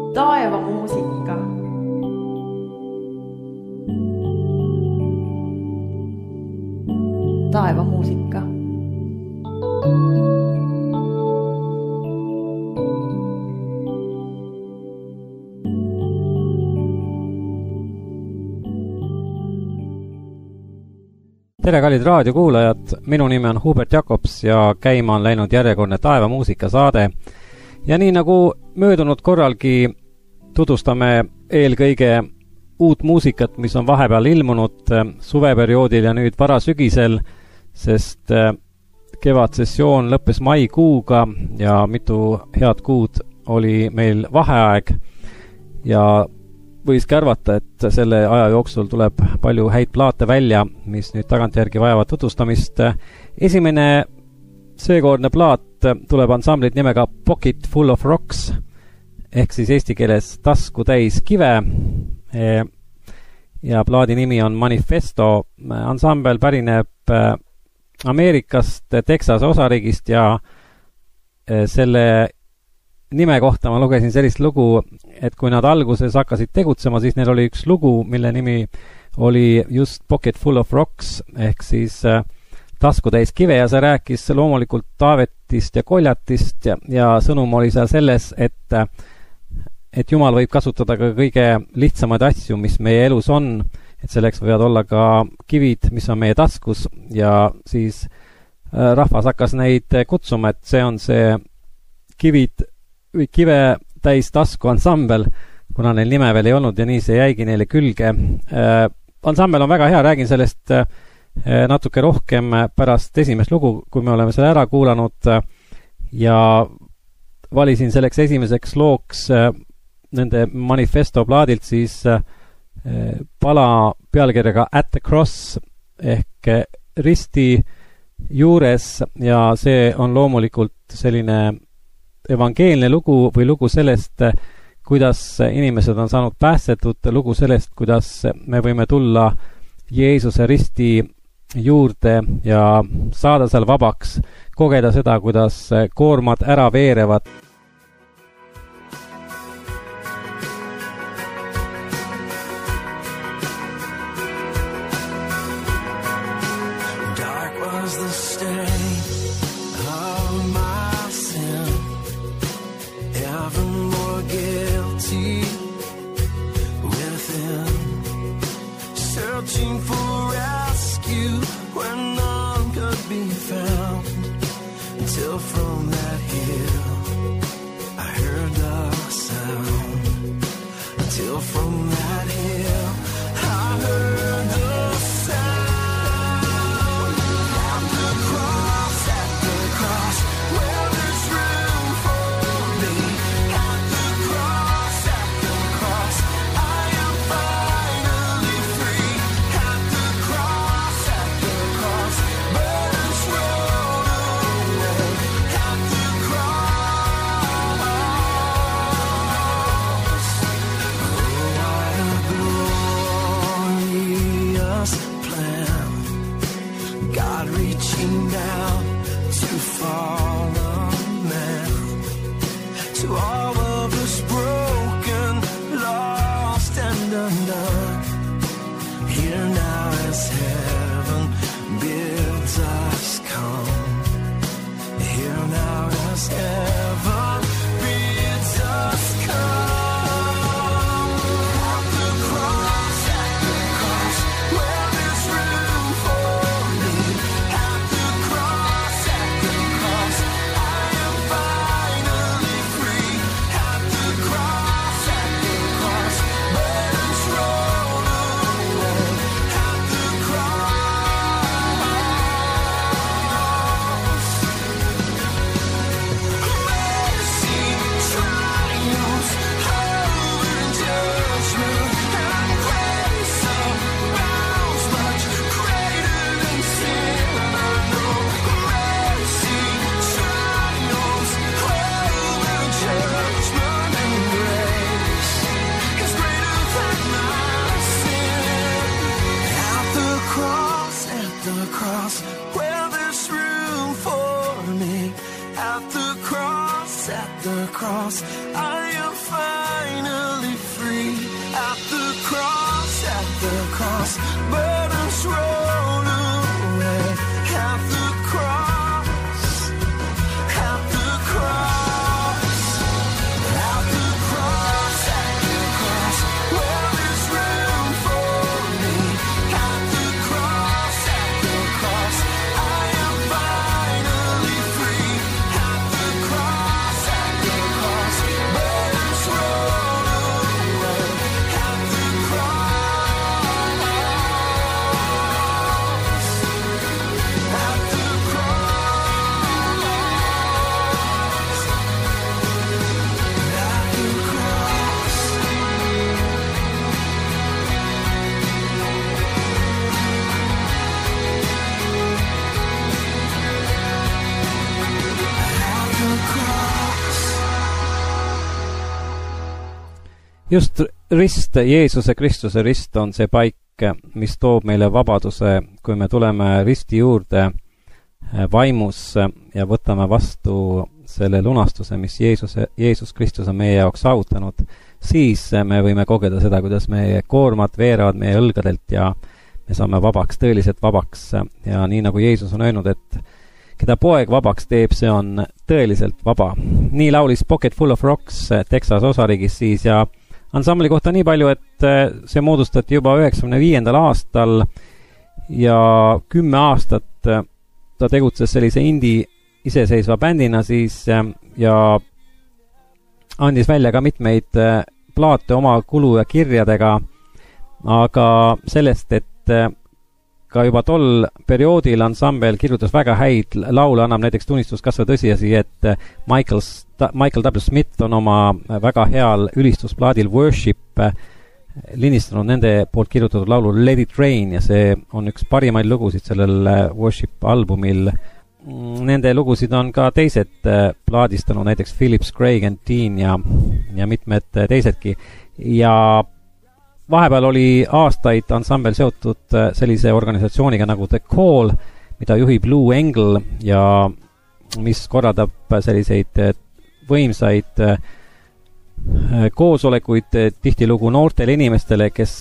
Taevamuusika. Taevamuusika. Tere, kallid raadiokuulajad, minu nimi on Hubert Jakobs ja käima on läinud järjekordne Taevamuusika saade. Ja nii nagu möödunud korralgi tutvustame eelkõige uut muusikat, mis on vahepeal ilmunud suveperioodil ja nüüd varasügisel, sest kevadsessioon lõppes maikuuga ja mitu head kuud oli meil vaheaeg ja võiski arvata, et selle aja jooksul tuleb palju häid plaate välja, mis nüüd tagantjärgi vajavad tutvustamist. Esimene seekordne plaat tuleb ansamblit nimega Pocket Full of Rocks, ehk siis eesti keeles tasku täis kive. Ja plaadi nimi on Manifesto. Ansambel pärineb Ameerikast, Texase osariigist ja selle nime kohta ma lugesin sellist lugu, et kui nad alguses hakkasid tegutsema, siis neil oli üks lugu, mille nimi oli just Pocket Full of Rocks, ehk siis taskutäis kive ja see rääkis loomulikult Taavetist ja Koljatist ja sõnum oli seal selles, et Jumal võib kasutada ka kõige lihtsamaid asju, mis meie elus on, et selleks võivad olla ka kivid, mis on meie taskus ja siis rahvas hakkas neid kutsuma, et see on see kive täis tasku ansambel, kuna neil nime veel ei olnud ja nii see jäigi neile külge. Ansambel on väga hea, räägin sellest natuke rohkem pärast esimest lugu, kui me oleme selle ära kuulanud ja valisin selleks esimeseks looks nende Manifesto plaadilt siis pala pealkirjaga At the Cross ehk risti juures ja see on loomulikult selline evangeelne lugu või lugu sellest, kuidas inimesed on saanud päästetud, lugu sellest, kuidas me võime tulla Jeesuse risti juurde ja saada seal vabaks, kogeda seda, kuidas koormad ära veerevad. From that hill at the cross. I am finally free at the cross, at the cross. Burdens roll away at the cross, at the cross, at the cross, at the cross. Where there's room for me at the cross, at the cross. I am finally free at the cross, at the cross. Burdens roll away at the cross, at the Just rist, Jeesuse Kristuse rist on see paik, mis toob meile vabaduse, kui me tuleme risti juurde vaimus ja võtame vastu selle lunastuse, mis Jeesus Kristus on meie jaoks saavutanud, siis me võime kogeda seda, kuidas meie koormad veeravad meie õlgadelt ja me saame vabaks, tõeliselt vabaks. Ja nii nagu Jeesus on öelnud, et keda poeg vabaks teeb, see on tõeliselt vaba. Nii laulis Pocket Full of Rocks Texas osariigis siis ja ansambli kohta nii palju, et see moodustati juba 95. aastal ja 10 aastat ta tegutses sellise indie iseseisva bändina siis ja andis välja ka mitmeid plaate oma kulu ja kirjadega, aga sellest, et ka juba tol perioodil ansambel kirjutas väga häid laule, annab näiteks tunnistus kas või tõsiasi, et Michael W. Smith on oma väga heal ülistusplaadil Worship lindistanud nende poolt kirjutatud laulu Let It Rain ja see on üks parimaid lugusid sellel Worship albumil. Nende lugusid on ka teised plaadistanud, näiteks Phillips, Craig and Dean ja mitmed teisedki. Ja vahepeal oli aastaid ansambel seotud sellise organisatsiooniga nagu The Call, mida juhib Lou Engle ja mis korraldab selliseid võimsaid koosolekuid tihtilugu noortele inimestele, kes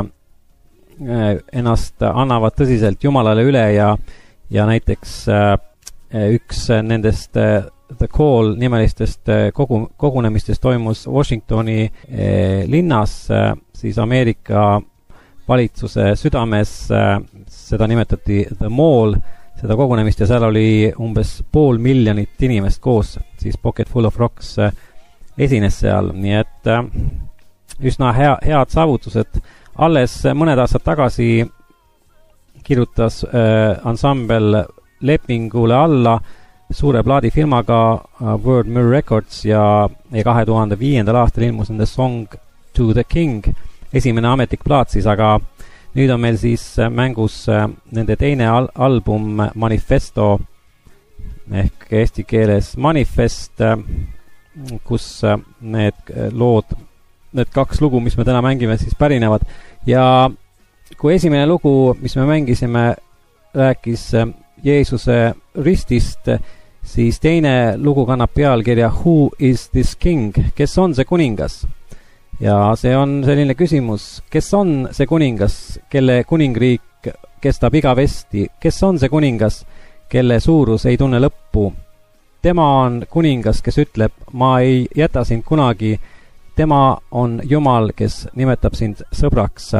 ennast annavad tõsiselt Jumalale üle ja näiteks üks nendest The Call nimelistest kogunemistest toimus Washingtoni linnas, siis Ameerika valitsuse südames, seda nimetati The Mall, seda kogunemist ja seal oli umbes 500 000 inimest koos, siis Pocket Full of Rocks esines seal, nii et üsna head saavutused. Alles mõned aastad tagasi kirjutas ansambel lepingule alla suure plaadifirmaga World Mirror Records ja 2005. aastal ilmus nende Song to the King, esimene ametlik plaat siis, aga nüüd on meil siis mängus nende teine album Manifesto ehk eesti keeles Manifest, kus need lood, need 2 lugu, mis me täna mängime, siis pärinevad. Ja kui esimene lugu, mis me mängisime, rääkis Jeesuse ristist, siis teine lugu kannab pealkirja Who is this king? Kes on see kuningas? Ja see on selline küsimus, kes on see kuningas, kelle kuningriik kestab igavesti? Kes on see kuningas, kelle suurus ei tunne lõppu? Tema on kuningas, kes ütleb, ma ei jäta sind kunagi. Tema on Jumal, kes nimetab sind sõbraks.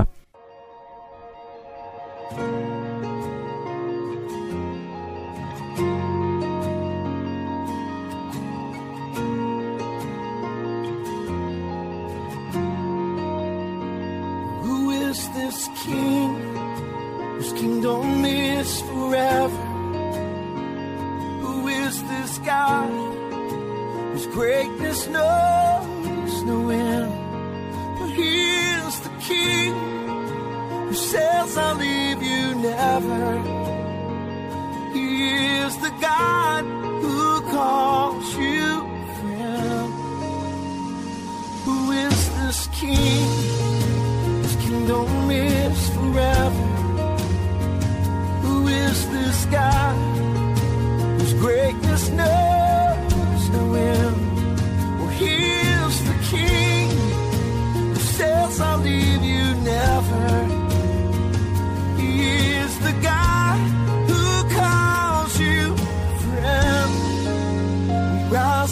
Who is this king whose kingdom is forever? Who is this God whose greatness knows no end? But he is the king who says I'll leave you never. He is the God who calls you friend. Who is this king whose kingdom is forever? Who is this God whose greatness knows no end?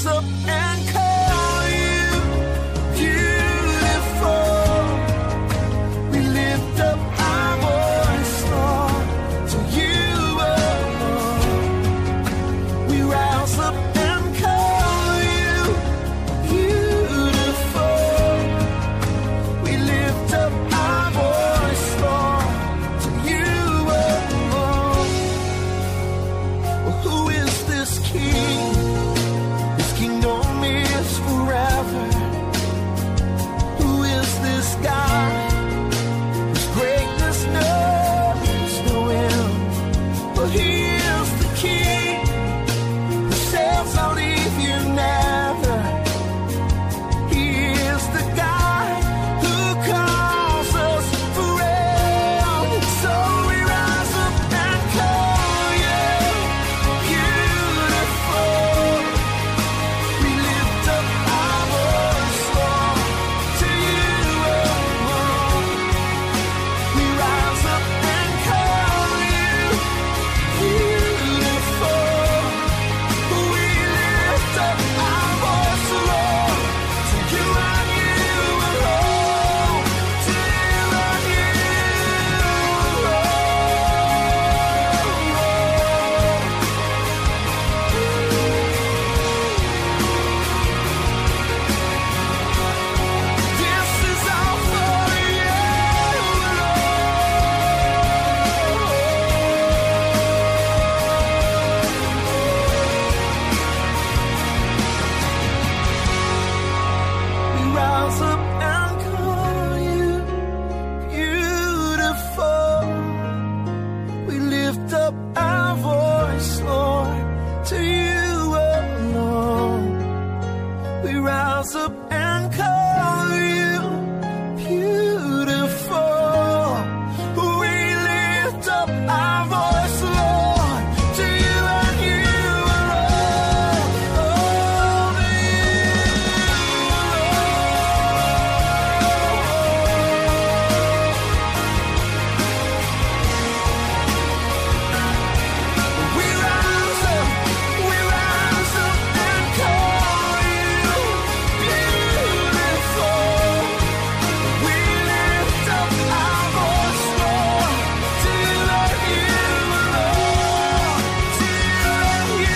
up and call you beautiful. We lift up our voice, Lord, to you alone. We rise up and call you beautiful. We lift up our voice, Lord, to you alone. Well, who is this king? His kingdom is forever. Who is this God? His greatness knows no end. Well, he is the king who says I'll leave you never. He is the God who calls us friend. So we rise up and call you beautiful. We lift up our voice, Lord, to you alone. We rise up and call you beautiful. We lift up our voice, Lord, to you and you alone. To you and you alone. This is all for you alone. We rise up and call you beautiful. We lift up our voice, Lord, to you alone. We rise up and call you beautiful. We lift up our voice, Lord, to you and you alone. Only you alone. We rise up and call you beautiful. We lift up our voice, Lord, to you and you alone. To you and you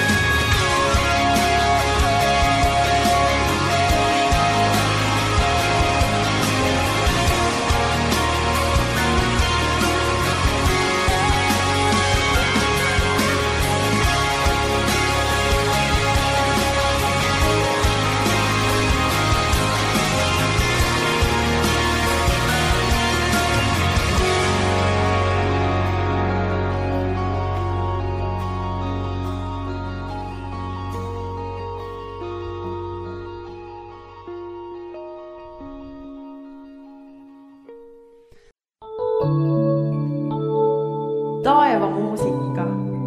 Taevamuusika.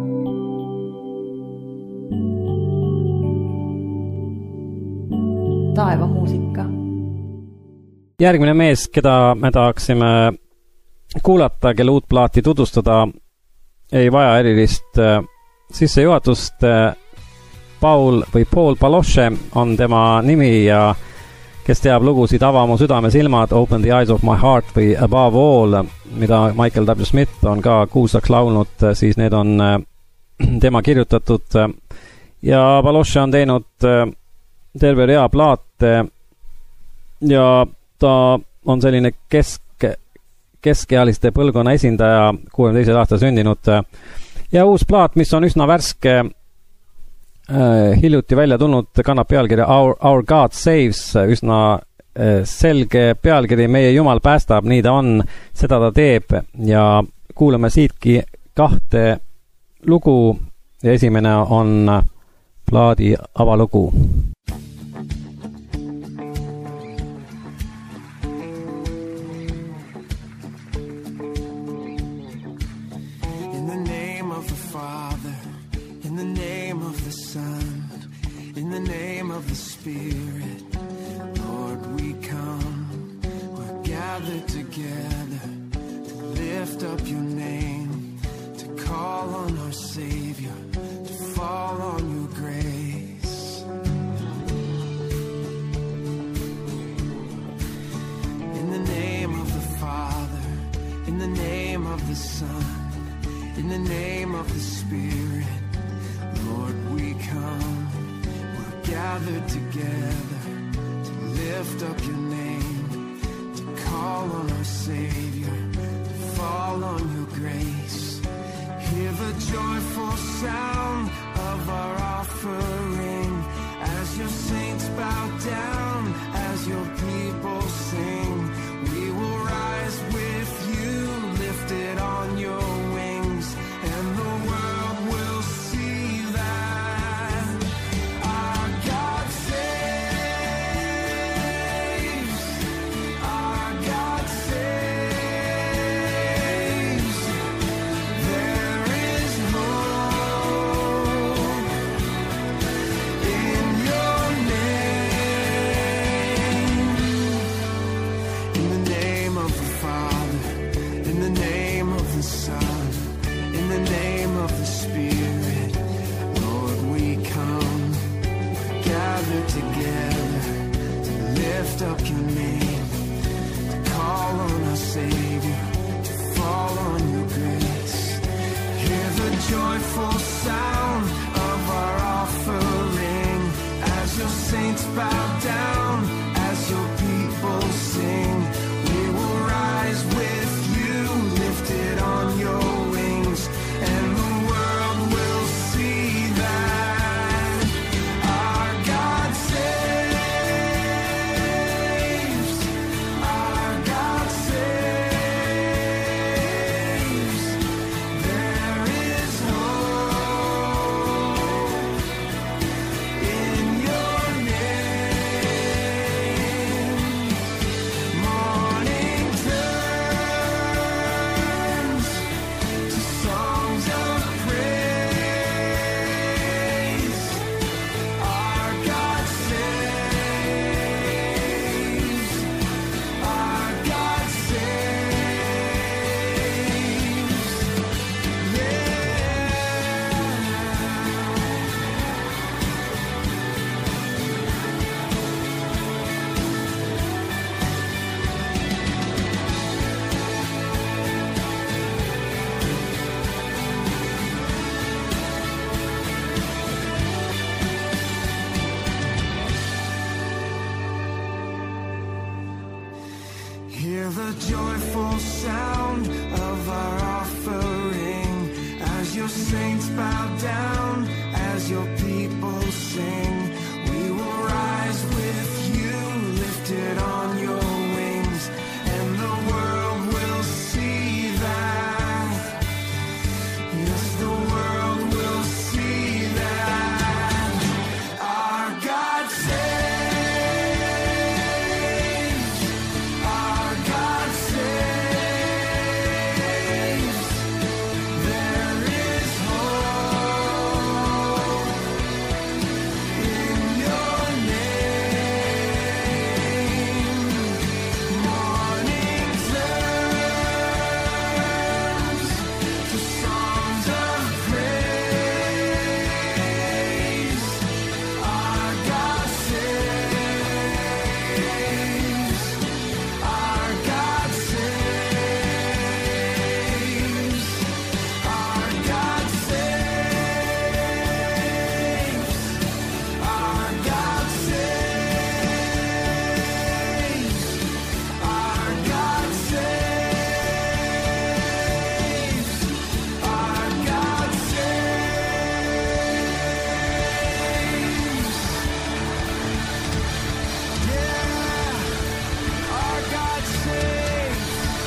Taevamuusika. Järgmine mees, keda me tahaksime kuulata, kelle uut plaati tutvustada, ei vaja erilist sissejuhatust. Paul Baloche on tema nimi ja kes teab lugusid Ava mu südame silmad, Open the Eyes of my heart või Above All, mida Michael W. Smith on ka kuulsaks laulnud, siis need on tema kirjutatud. Ja Baloche on teinud terve rea plaate ja ta on selline keskealiste põlvkonna esindaja, 62 aastal sündinud. Ja uus plaat, mis on üsna värske, hiljuti välja tulnud, kannab pealkirja Our God Saves, üsna selge pealkiri, meie Jumal päästab, nii ta on, seda ta teeb ja kuulame siitki 2 lugu ja esimene on plaadi avalugu. In the name of the Father, in the name of the Son, in the name of the Spirit, Lord, we come. We're gathered together to lift up your name, to call on our Savior, to fall on your grace. the name of the Spirit, Lord, we come. We're gathered together to lift up your name, to call on our Savior, to fall on your grace. Hear the joyful sound of our offering as your saints bow down, as your people sing. We will rise with you, lifted on your wings, and the world will see that our God saves, our God saves. There is hope in your name. In the name of the Father, in the name of the Son, in the name of the Spirit, Lord, we come, gathered together to lift up your name, to call on our Savior, to fall on your grace. Hear the joyful sound of our offering as your saints bow down, as your people sing. We will rise with you, lifted on your wings, and the world will see that our God saves, our God saves. There is hope in your name. Morning turns to songs of praise. Our God saves, our God saves. Hear the joyful sound of our offering as your saints bow down, as your people sing. We will rise with you, lifted on your wings, and the world will see that. Yes, the world will see that our God saves, our God saves. There is hope in your name. Morning turns to songs of praise. Our God saves, our God saves, our God saves, our God saves, our God saves, our God saves. Yeah, our God saves.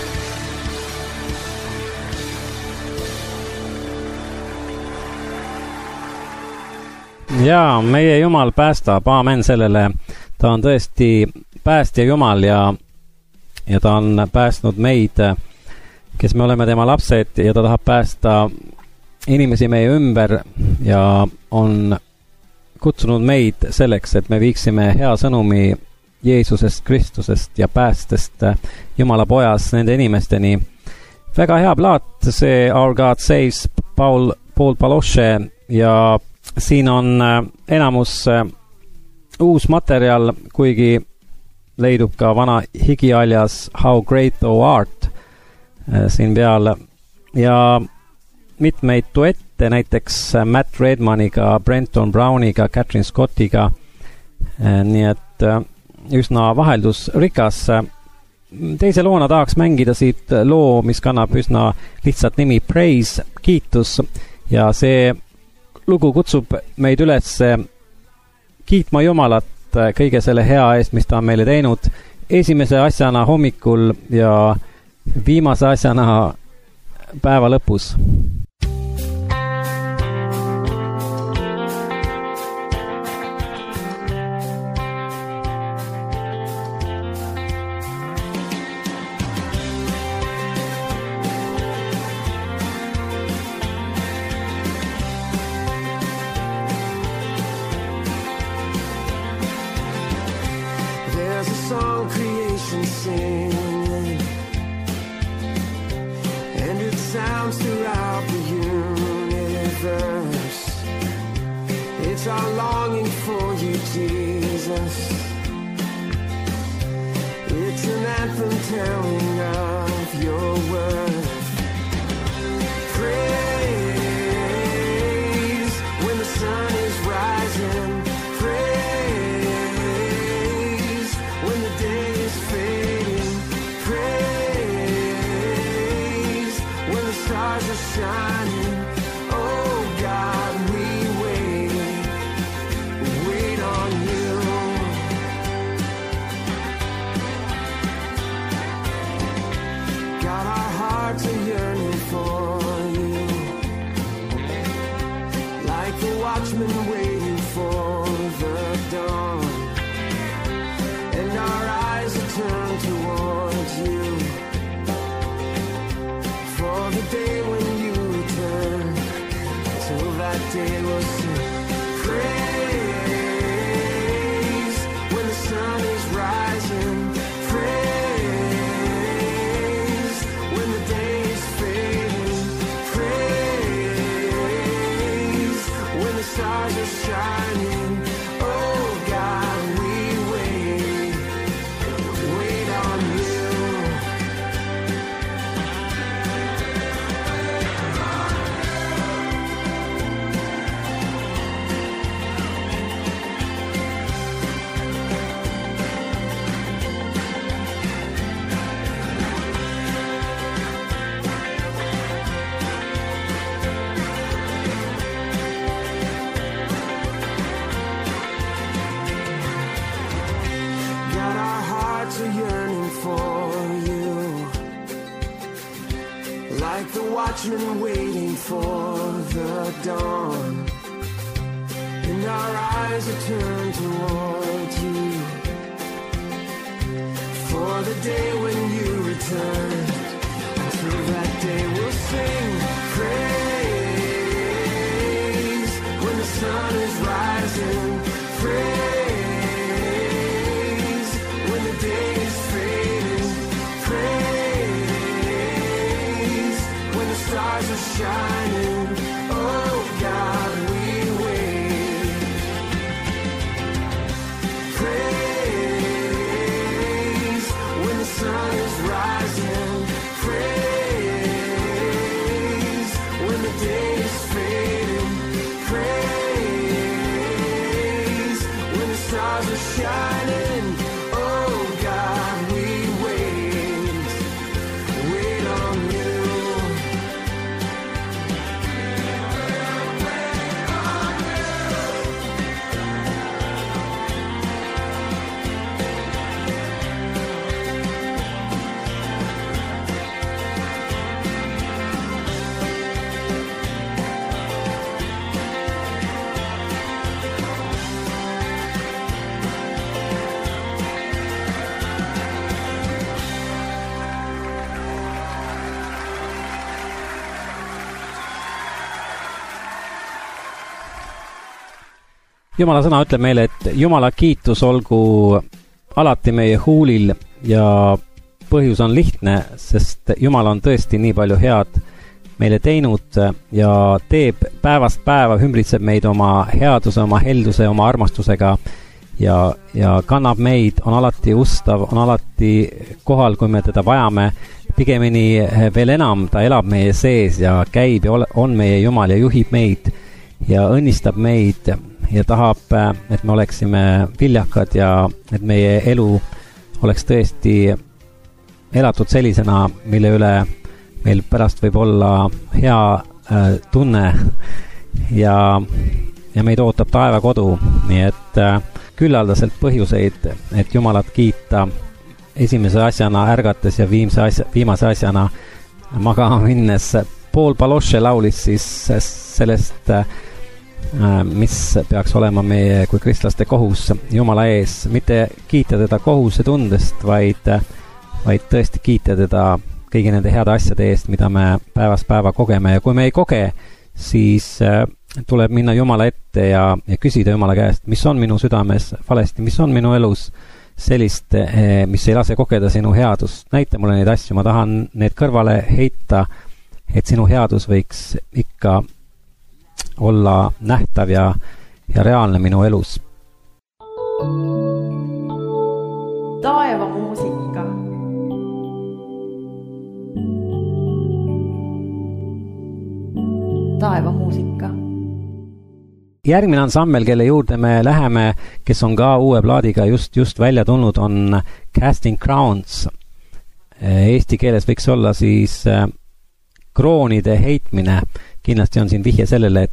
Jaa, meie Jumal päästab, aamen sellele. Ta on tõesti päästja Jumal ja ta on päästnud meid, kes me oleme tema lapsed, ja ta tahab päästa inimesi meie ümber ja on kutsunud meid selleks, et me viiksime hea sõnumi Jeesusest Kristusest ja päästest Jumala pojas nende inimesteni. Väga hea plaat, see Our God Saves, Paul Paloche, ja siin on enamus uus materjal, kuigi leidub ka vana higialjas How Great Thou Art siin peal. Ja mitmeid duette, näiteks Matt Redmaniga, Brenton Browniga, Catherine Scottiga, nii et üsna vaheldusrikas. Teise loona tahaks mängida siit loo, mis kannab üsna lihtsalt nimi Praise, kiitus, ja see lugu kutsub meid üles kiitma Jumalat kõige selle hea eest, mis ta on meile teinud esimese asjana hommikul ja viimase asjana päeva lõpus. Watchmen waiting for the dawn, and our eyes are turned toward you, for the day when you return. Until that day we'll sing praise when the sun is rising, praise when the day is fading, praise when the stars are shining. Oh God, we wait. Praise when the sun is rising, praise when the day is fading, praise when the stars are shining. Oh God, we wait on you. Jumala sõna ütleb meile, et Jumala kiitus olgu alati meie huulil ja põhjus on lihtne, sest Jumal on tõesti nii palju head meile teinud ja teeb päevast päeva, ümbritseb meid oma headuse, oma helduse, oma armastusega ja kannab meid, on alati ustav, on alati kohal, kui me teda vajame. pigemini veel enam, ta elab meie sees ja käib ja on meie Jumal ja juhib meid ja õnnistab meid ja tahab, et me oleksime viljakad ja et meie elu oleks tõesti elatud sellisena, mille üle meil pärast võib olla hea tunne ja meid ootab taevakodu, nii et küllaldaselt põhjuseid, et Jumalat kiita esimese asjana ärgates ja viimase asjana magama minnes. Paul Baloche laulis siis sellest, mis peaks olema meie kui kristlaste kohus Jumala ees, mitte kiita teda kohusetundest, vaid tõesti kiita teda kõigi nende heade asjade eest, mida me päevast päeva kogeme ja kui me ei koge, siis tuleb minna Jumala ette ja küsida Jumala käest, mis on minu südames valesti, mis on minu elus sellist, mis ei lase kogeda sinu headust. Näita mulle neid asju, ma tahan need kõrvale heita, et sinu headus võiks ikka olla nähtav ja reaalne minu elus. Taevamuusika. Taevamuusika. Järgmine ansambel, kelle juurde me läheme, kes on ka uue plaadiga just välja tulnud, on Casting Crowns. Eesti keeles võiks olla siis kroonide heitmine. Kindlasti on siin vihje sellele,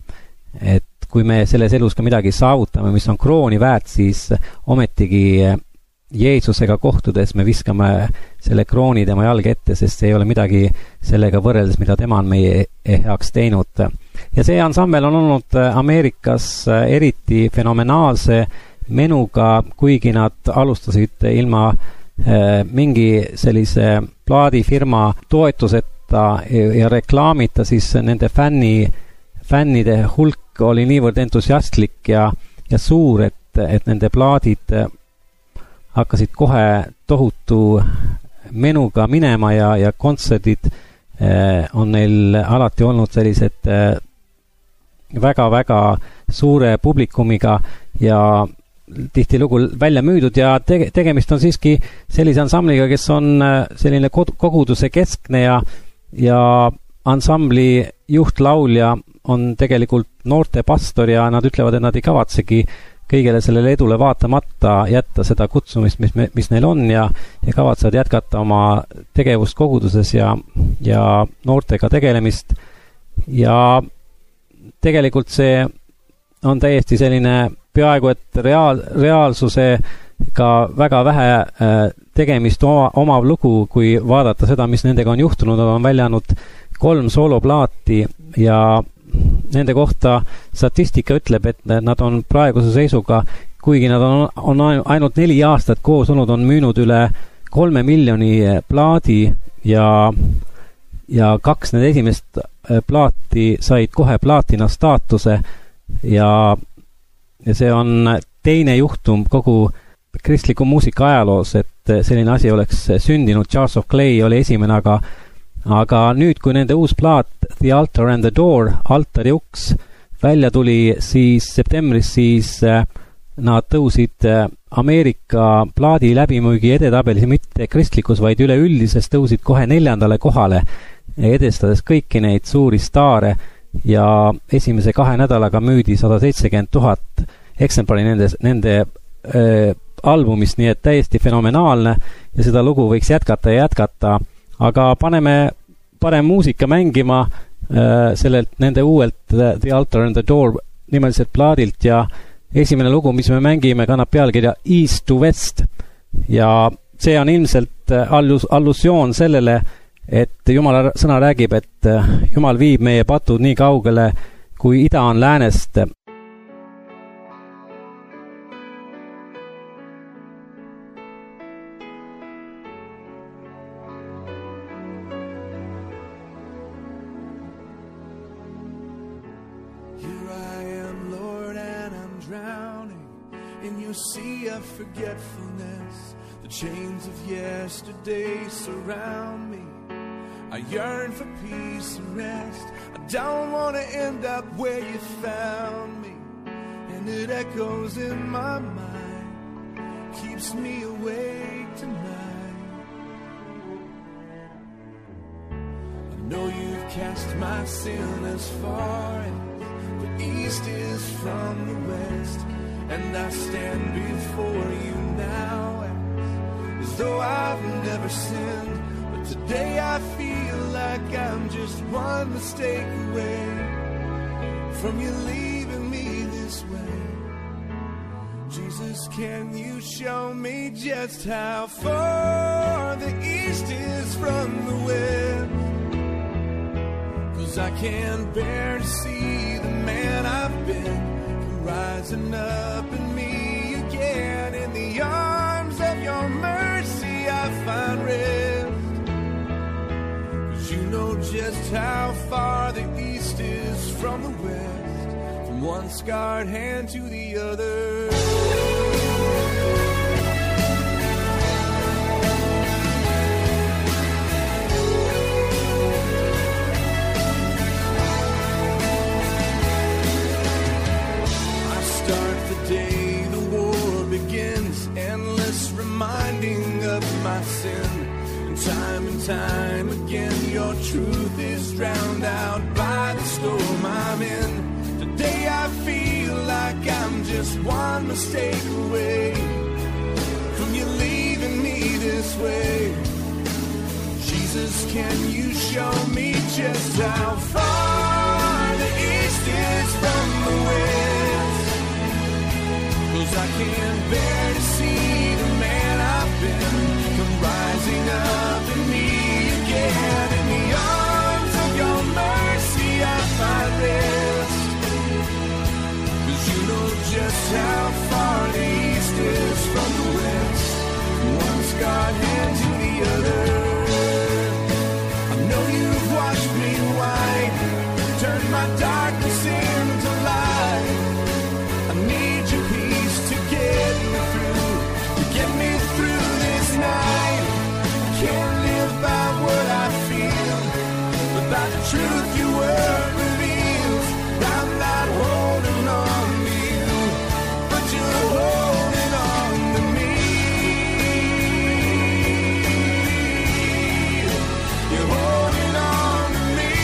et kui me selles elus ka midagi saavutame, mis on krooni väärt, siis ometigi Jeesusega kohtudes me viskame selle krooni tema jalge ette, sest see ei ole midagi sellega võrreldes, mida tema on meie heaks teinud. Ja see ansambel on olnud Ameerikas eriti fenomenaalse menuga, kuigi nad alustasid ilma mingi sellise plaadifirma toetuseta ja reklaamita, siis nende fännide hulk oli niivõrd entusiastlik ja suur, et nende plaadid hakkasid kohe tohutu menuga minema ja kontserdid on neil alati olnud sellised väga-väga suure publikumiga ja tihtilugu välja müüdud ja tegemist on siiski sellise ansambliga, kes on selline koguduse keskne ja ansambli juhtlaulja on tegelikult noorte pastor ja nad ütlevad, et nad ei kavatsegi kõigele sellele edule vaatamata jätta seda kutsumist, mis neil on ja kavatsevad jätkata oma tegevust koguduses ja noortega tegelemist. Ja tegelikult see on täiesti selline peaaegu et reaalsusega väga vähe tegemist omav lugu, kui vaadata seda, mis nendega on juhtunud. Nad on välja andnud 3 sooloplaati ja nende kohta statistika ütleb, et nad on praeguse seisuga, kuigi nad on ainult 4 aastat koos olnud, on müünud üle 3 miljoni plaadi ja 2 need esimest plaati said kohe plaatina staatuse ja see on teine juhtum kogu kristliku muusika ajaloos, et selline asi oleks sündinud. Jars of Clay oli esimene, aga nüüd, kui nende uus plaat The Altar and the Door, altari uks, välja tuli, siis septembris, siis nad tõusid Ameerika plaadi läbimüügi edetabelis mitte kristlikus, vaid üleüldises tõusid kohe 4. kohale, edestades kõiki neid suuri staare ja esimese 2 nädalaga müüdi 170 000 eksemplari nende albumist, nii et täiesti fenomenaalne ja seda lugu võiks jätkata. Aga paneme parem muusika mängima sellelt nende uuelt The Altar and the Door nimeliselt plaadilt ja esimene lugu, mis me mängime, kannab pealkirja East to West ja see on ilmselt allusioon sellele, et Jumala sõna räägib, et Jumal viib meie patud nii kaugele, kui ida on läänest. Forgetfulness, the chains of yesterday surround me. I yearn for peace and rest. I don't want to end up where you found me. And it echoes in my mind, keeps me awake tonight. cast my sin as far as the east is from the west, and I stand before you now as though I've never sinned. But today I feel like I'm just one mistake away from you leaving me this way. Jesus, can you show me just how far the east is from the west? 'Cause I can't bear to see the man I've been rising up in me again. In the arms of your mercy I find rest, 'cause you know just how far the east is from the west, from one scarred hand to the other. Reminding of my sin, and time again your truth is drowned out by the storm I'm in. Today I feel like I'm just one mistake away from you leaving me this way. Jesus, can you show me just how far the east is from the west? 'Cause I can't bear to see the man I've been come rising up in me again. In the arms of your mercy I find rest, 'cause you know just how far the east is from the west, one scarred hand to the other. I know you've washed me white, turned my darkness into light. I need your peace to get me through this night. I can't live by what I feel, but by the truth your word reveals. I'm not holding on to you, but you're holding on to me. You're holding on to me.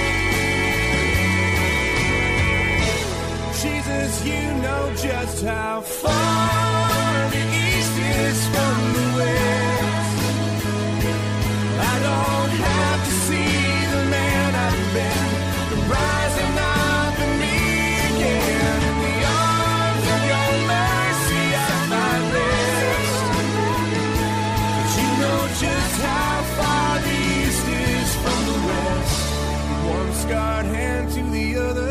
Jesus, you know just how far the east is from the west. I don't have to see the man I've been rising up in me again. In the arms of your mercy I find rest, 'cause you know just how far the east is from the west, one scarred hand to the other.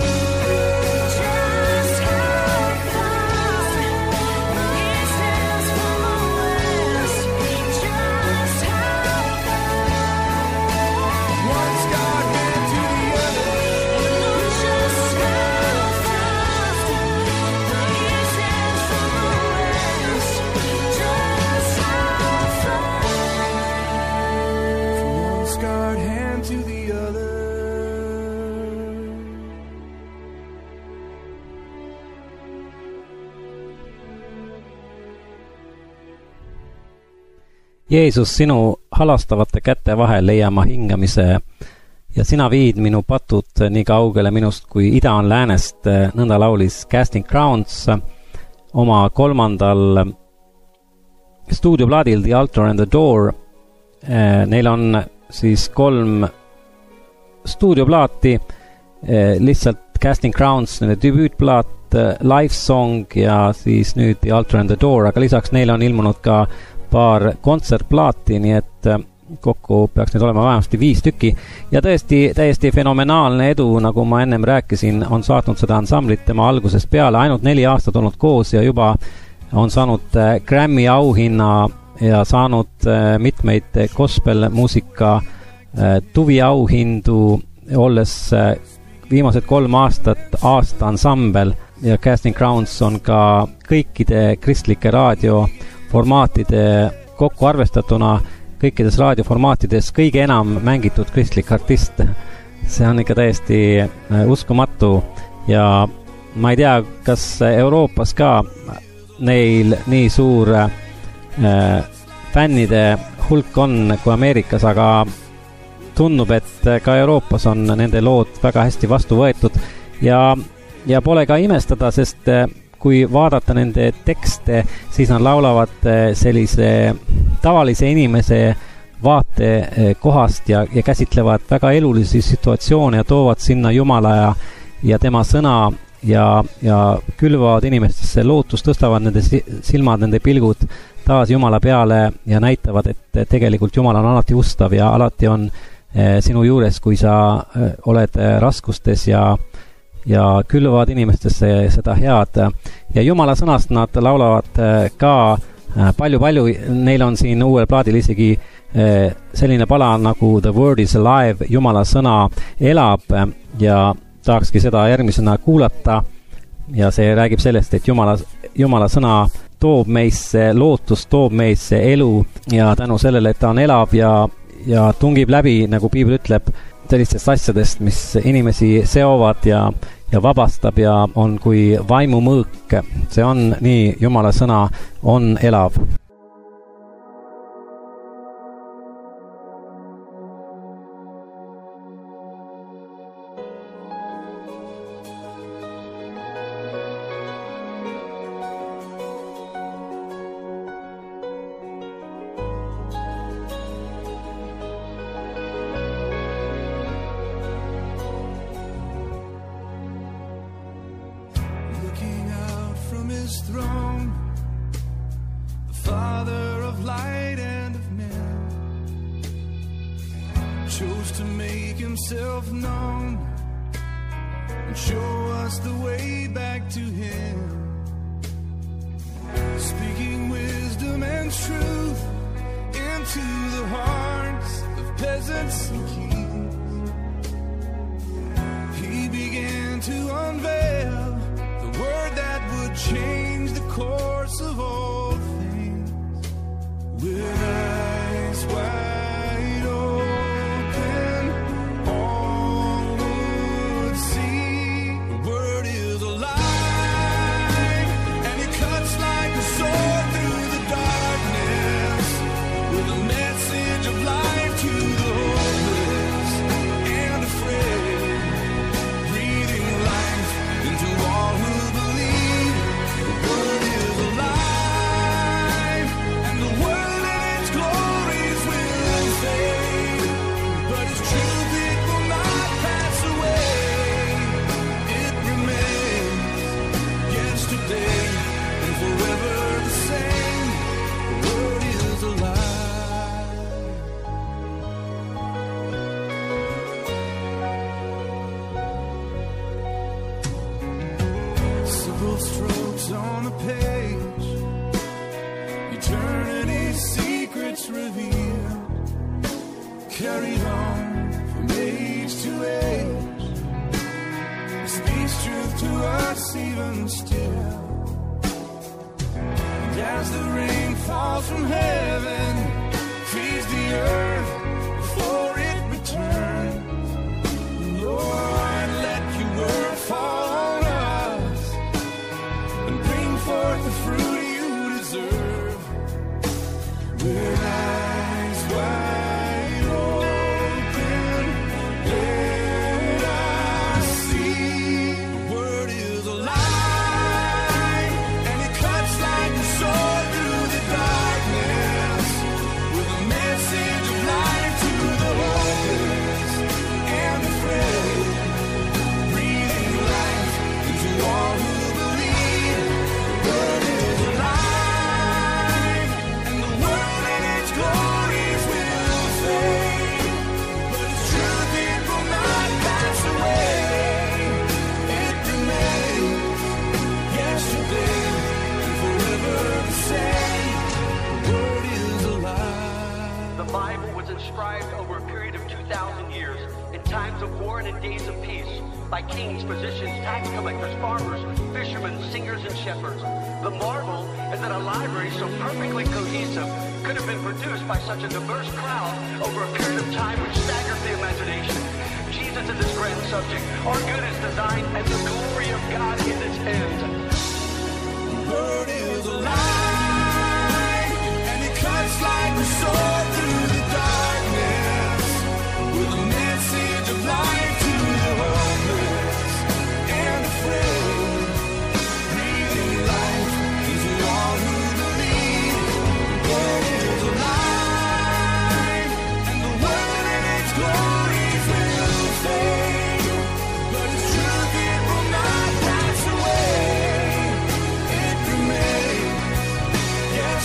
Jeesus, sinu halastavate käte vahel leian ma hingamise ja sina viid minu patud nii kaugele minust, kui ida on läänest, nõnda laulis Casting Crowns oma 3. stuudioplaadil The Altar and the Door. Neil on siis 3 stuudioplaati, lihtsalt Casting Crowns, nende debüütplaat, Live Song ja siis nüüd The Altar and the Door, aga lisaks neile on ilmunud ka paar kontsertplaati, nii et kokku peaks neid olema vähemasti 5 tükki. Ja täiesti fenomenaalne edu, nagu ma ennem rääkisin, on saatnud seda ansamblit tema algusest peale, ainult 4 aastat olnud koos ja juba on saanud Grammy auhinna ja saanud mitmeid gospel-muusika tuviauhindu, olles viimased 3 aastat aasta ansambel ja Casting Crowns on ka kõikide kristlike raadioformaatide kokku arvestatuna kõikides raadioformaatides kõige enam mängitud kristlik artist. See on ikka täiesti uskumatu ja ma ei tea, kas Euroopas ka neil nii suur fännide hulk on kui Ameerikas, aga tundub, et ka Euroopas on nende lood väga hästi vastu võetud ja pole ka imestada, sest kui vaadata nende tekste, siis nad laulavad sellise tavalise inimese vaatekohast ja käsitlevad väga elulisi situatsioone ja toovad sinna Jumala ja tema sõna ja külvavad inimestesse lootust, tõstavad nende silmad, nende pilgud taas Jumala peale ja näitavad, et tegelikult Jumal on alati ustav ja alati on sinu juures, kui sa oled raskustes ja külvavad inimestesse seda head. Ja Jumala sõnast nad laulavad ka palju, neil on siin uuel plaadil isegi selline pala nagu The Word is Alive, Jumala sõna elab ja tahakski seda järgmisena kuulata ja see räägib sellest, et Jumala sõna toob meisse lootust, toob meisse elu ja tänu sellele, et ta on elav ja tungib läbi, nagu Piibel ütleb, sellistest asjadest, mis inimesi seovad ja vabastab ja on kui vaimumõõk. See on nii, Jumala sõna on elav. With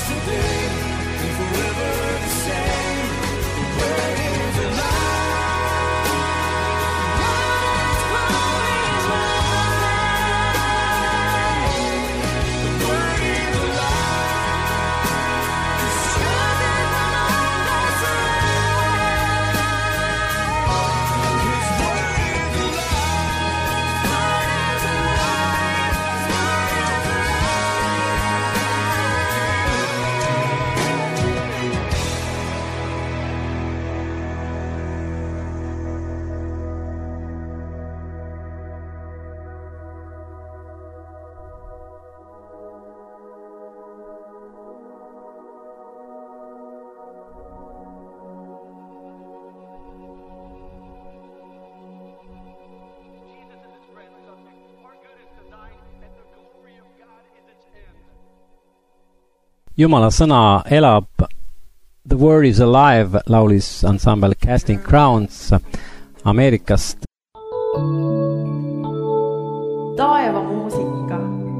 yesterday and forever the same. The word is alive. Jumala sõna elab, The Word is Alive, laulis ansambel Casting Crowns Ameerikast. Taevamuusika.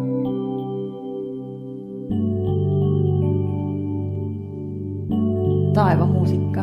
Taevamuusika.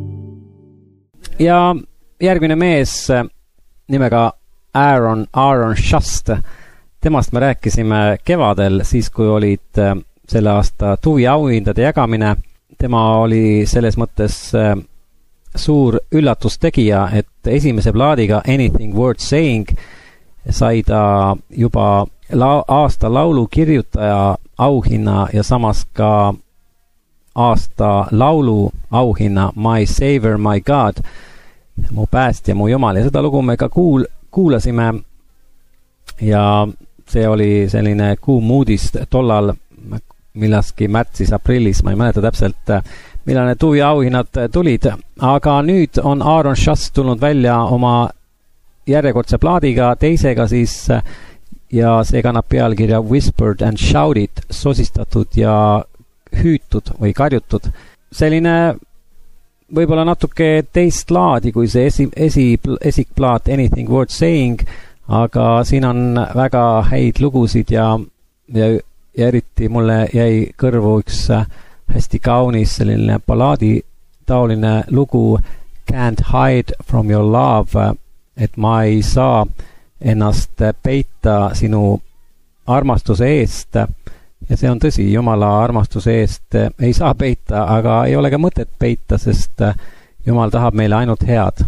Ja järgmine mees nimega Aaron Shust. Temast me rääkisime kevadel, siis kui olid selle aasta tuviauhindade jagamine. Tema oli selles mõttes suur üllatustegija, et esimese plaadiga Anything Worth Saying sai ta juba aasta laulu kirjutaja auhinna ja samas ka aasta laulu auhinna My Savior, My God, mu päästja, mu Jumal. Ja seda lugu me ka kuulasime ja see oli selline kuum uudis tollal millaski märtsis-aprillis, ma ei mäleta täpselt, millal need tuviauhinnad tulid, aga nüüd on Aaron Shust tulnud välja oma järjekordse plaadiga, teisega siis, ja see kannab pealkirja Whispered and Shouted, sosistatud ja hüütud või karjutud. Selline võib-olla natuke teist laadi kui see esikplaat Anything Worth Saying, aga siin on väga häid lugusid ja eriti mulle jäi kõrvu üks hästi kaunis selline ballaadi taoline lugu Can't Hide From Your Love, et ma ei saa ennast peita sinu armastuse eest. Ja see on tõsi, Jumala armastuse eest ei saa peita, aga ei ole ka mõtet peita, sest Jumal tahab meile ainult head.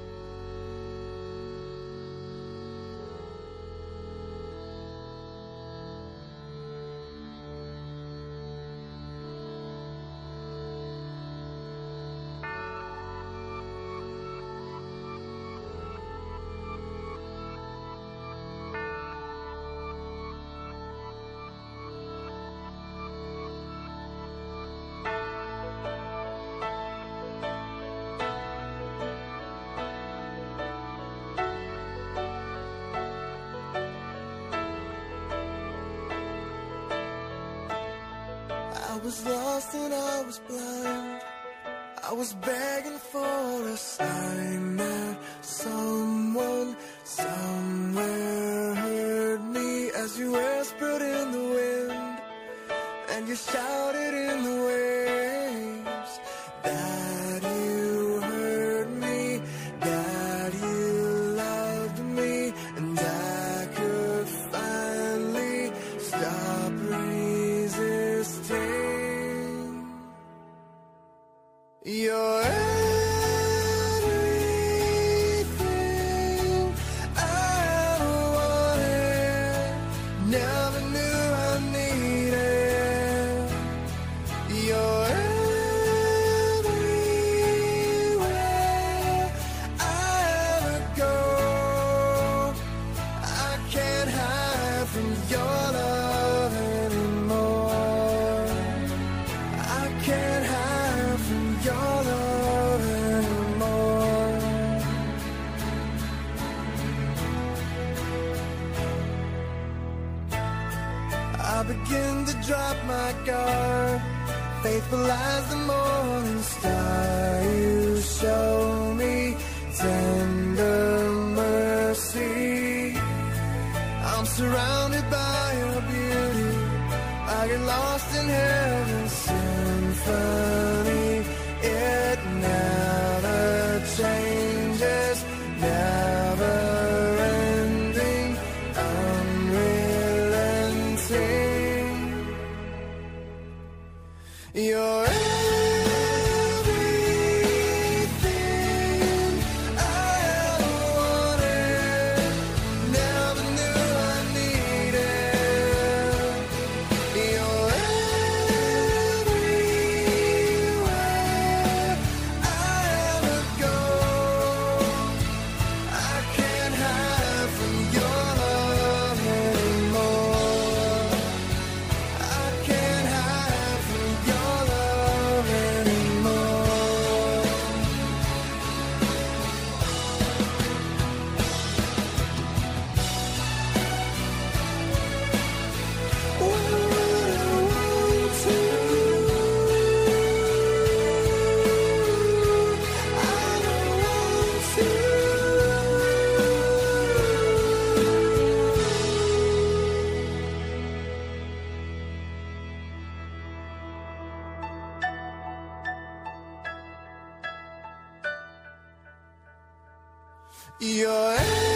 I was lost and I was blind. I was begging for a sign that someone somewhere heard me as you whispered in the wind and you shouted in the waves that you heard me, that you loved me, and I could finally stop resisting. You're everything I ever wanted, never knew I needed. You're everywhere I ever go. I can't hide from your love anymore. I can't hide from your love anymore. I begin to drop my guard. Faithful as the morning star, you show me tender mercy. I'm surrounded by your beauty. I get lost in heaven's sea. You're everything I ever wanted, never knew I needed. You're everywhere I ever go. I can't hide from your love anymore. I can't hide from your love anymore. What I want to, I don't want to. You're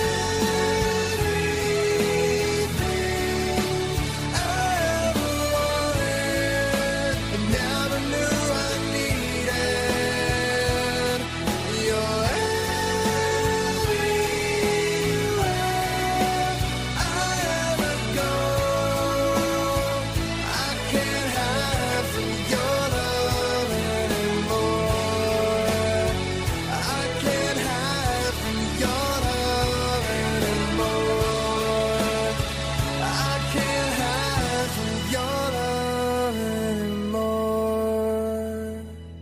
everything I ever wanted, and never knew I needed. You're everywhere I ever go. I can't hide from your love anymore. I can't hide from your love anymore. I can't hide from your love anymore.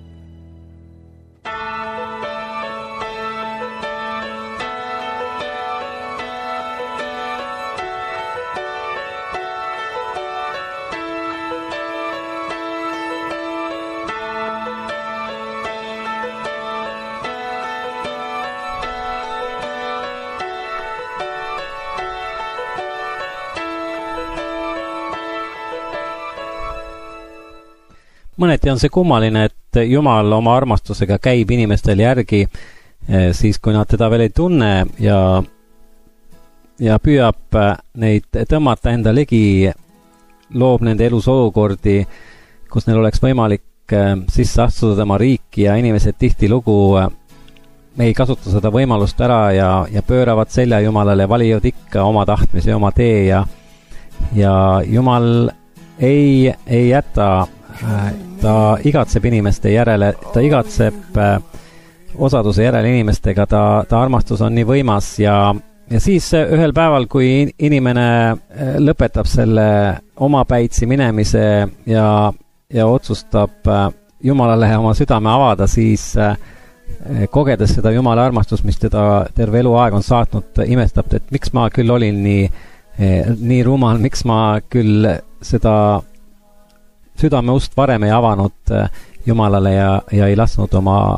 Mõneti on see kummaline, et Jumal oma armastusega käib inimestel järgi siis, kui nad teda veel ei tunne ja püüab neid tõmmata enda ligi, loob nende elus olukordi, kus neil oleks võimalik sisse astuda tema riiki ja inimesed tihtilugu ei kasuta seda võimalust ära ja pööravad selja Jumalale ja valivad ikka oma tahtmise ja oma tee ja Jumal ei jäta, ta igatseb inimeste järele, ta igatseb osaduse järele inimestega, ta armastus on nii võimas ja siis ühel päeval, kui inimene lõpetab selle omapäitsi minemise ja otsustab Jumalale oma südame avada, siis kogedes seda Jumala armastust, mis teda terve eluaeg on saatnud, imestab, et miks ma küll olin nii rumal, miks ma küll seda südameust varem ei avanud Jumalale ja ei lasknud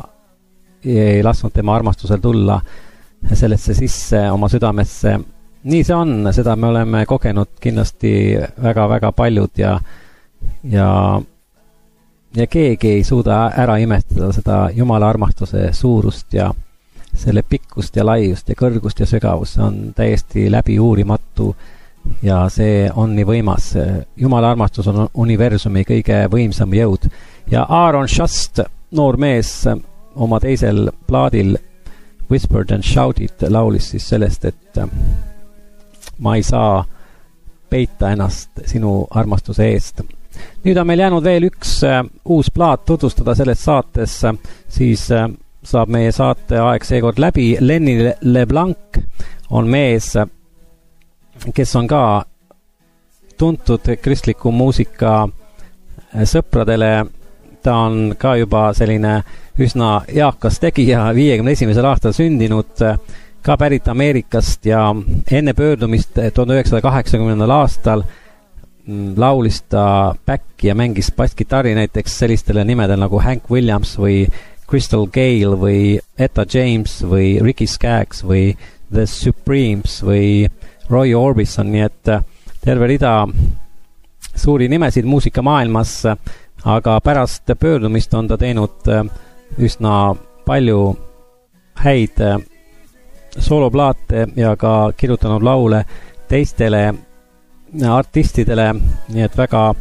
tema armastusel tulla sellesse sisse oma südamesse. Nii see on, seda me oleme kogenud kindlasti väga-väga paljud ja keegi ei suuda ära imestada seda Jumala armastuse suurust ja selle pikkust ja laiust ja kõrgust ja sügavust. See on täiesti läbi uurimatu ja see on nii võimas. Jumala armastus on universumi kõige võimsam jõud. Ja Aaron Shust, noor mees, oma teisel plaadil Whispered and Shouted laulis siis sellest, et ma ei saa peita ennast sinu armastuse eest. Nüüd on meil jäänud veel üks uus plaat tutvustada selles saates, siis saab meie saate aeg seekord läbi. Lenny LeBlanc on mees, kes on ka tuntud kristliku muusika sõpradele. Ta on ka juba selline üsna eakas tegija, 51. aastal sündinud, ka pärit Ameerikast ja enne pöördumist 1980. aastal laulis ta backi ja mängis basskitarri näiteks sellistele nimedel nagu Hank Williams või Crystal Gale või Etta James või Ricky Skaggs või The Supremes või Roy Orbison, nii et terve rida suuri nimesid muusikamaailmas, aga pärast pöördumist on ta teinud üsna palju häid sooloplaate ja ka kirjutanud laule teistele artistidele, nii et väga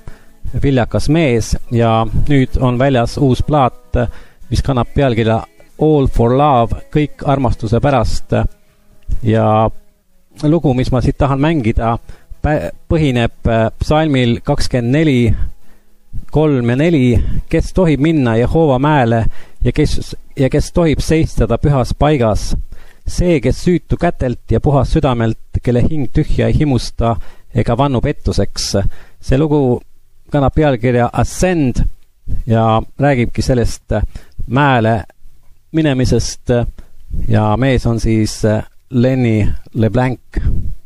viljakas mees ja nüüd on väljas uus plaat, mis kannab pealkirja All for Love, kõik armastuse pärast ja lugu, mis ma siit tahan mängida, põhineb psalmil 24, 3 ja 4, kes tohib minna Jehova mäele ja kes tohib seistada pühas paigas. See, kes süütu kätelt ja puhas südamelt, kelle hing tühja ei himusta ega vannu pettuseks. See lugu kannab pealkirja Ascend ja räägibki sellest mäele minemisest ja mees on siis Lenny LeBlanc.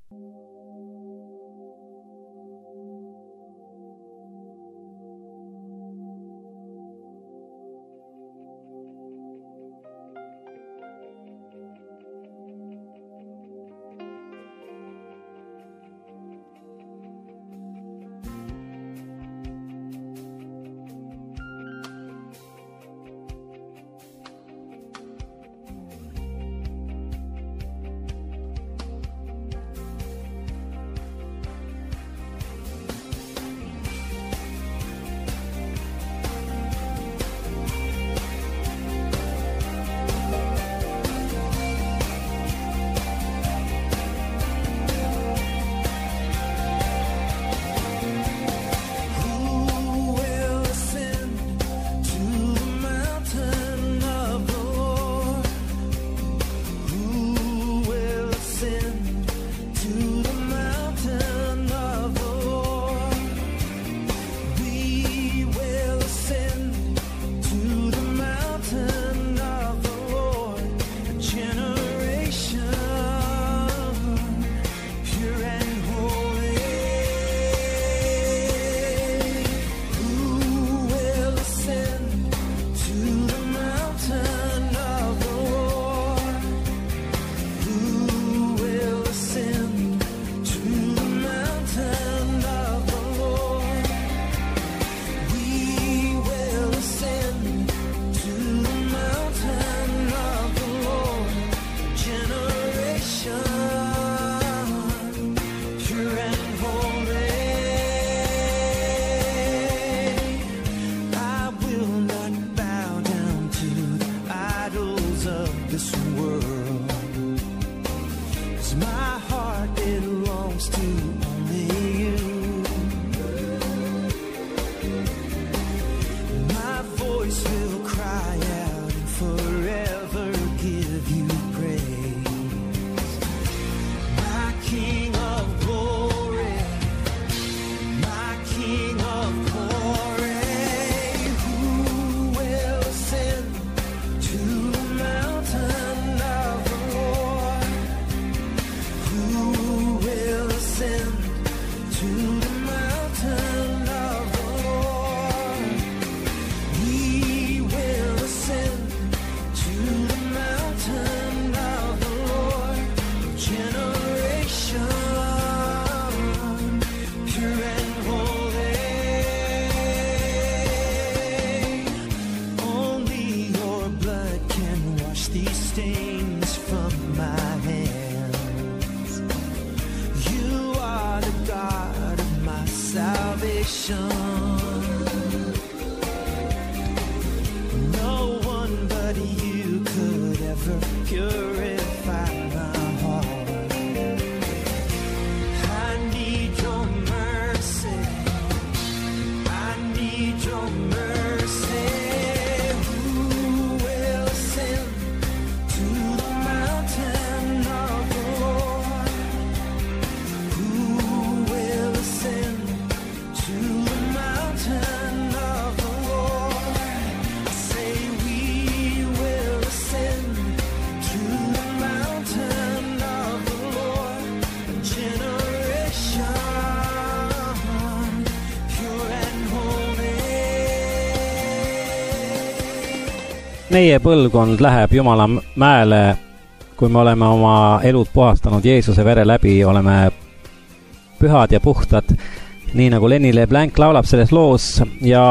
Meie põlvkond läheb Jumala mäele, kui me oleme oma elud puhastanud Jeesuse vere läbi, oleme pühad ja puhtad, nii nagu Lenny LeBlanc laulab selles loos ja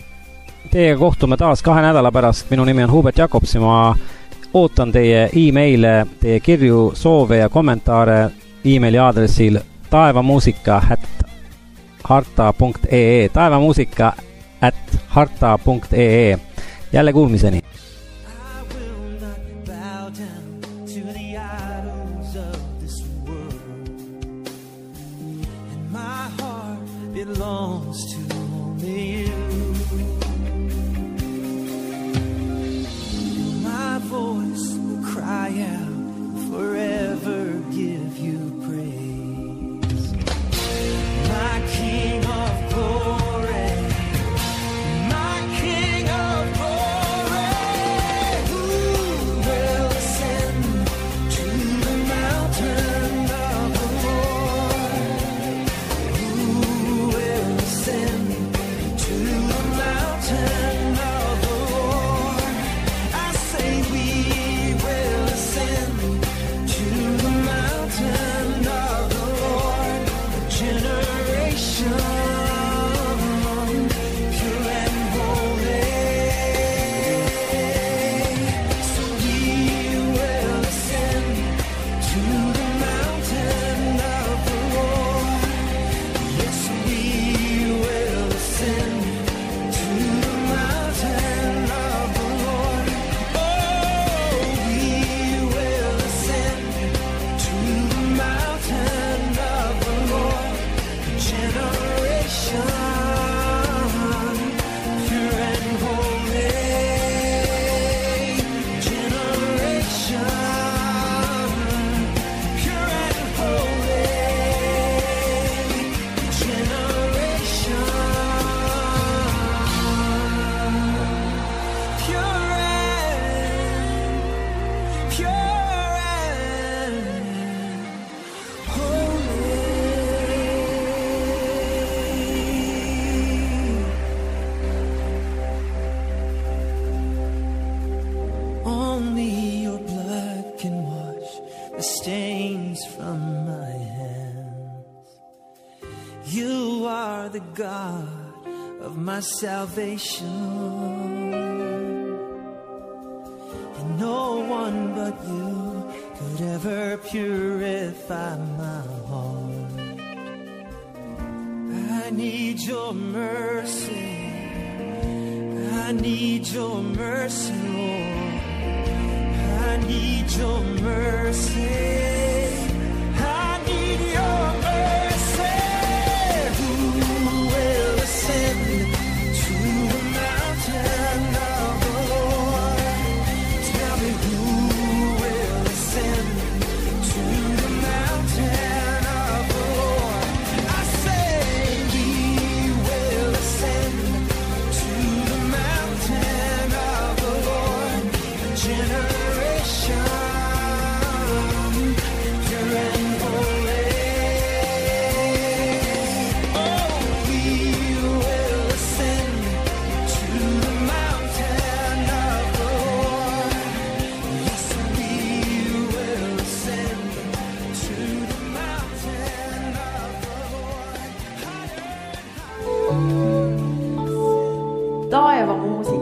teiega kohtume taas 2 nädala pärast. Minu nimi on Hubert Jakobs ja ma ootan teie e-maile, teie kirju, soove ja kommentaare e-maili aadressil taevamuusika@ harta.ee, taevamuusika@harta.ee. Jälle kuulmiseni. I will not bow down to the idols of this world, and my heart belongs to only you. My voice will cry out, forever give you praise. My King of glory, my King of glory, who will ascend to the mountain of the Lord? Who will ascend to the mountain of the Lord? I say we will ascend to the mountain of the Lord. A generation pure and holy. So we will ascend to the mountain of the Lord. Yes, we will ascend to the mountain of the Lord. Oh, we will ascend to the mountain of the Lord. A generation pure and holy. Generation pure and holy. Generation pure and holy. Only your blood can wash the stains from my hands. You are the God of my salvation, and no one but you could ever purify my heart. I need your mercy, I need your mercy, Lord. I need your mercy, I need your mercy. Who will ascend to the mountain of the Lord? Tell me who will ascend to the mountain of the Lord? I say we will ascend to the mountain of the Lord. A generation pure and holy. Oh, we will ascend to the mountain of the Lord. Yes, we will ascend to the mountain of the Lord. Taevamuusika.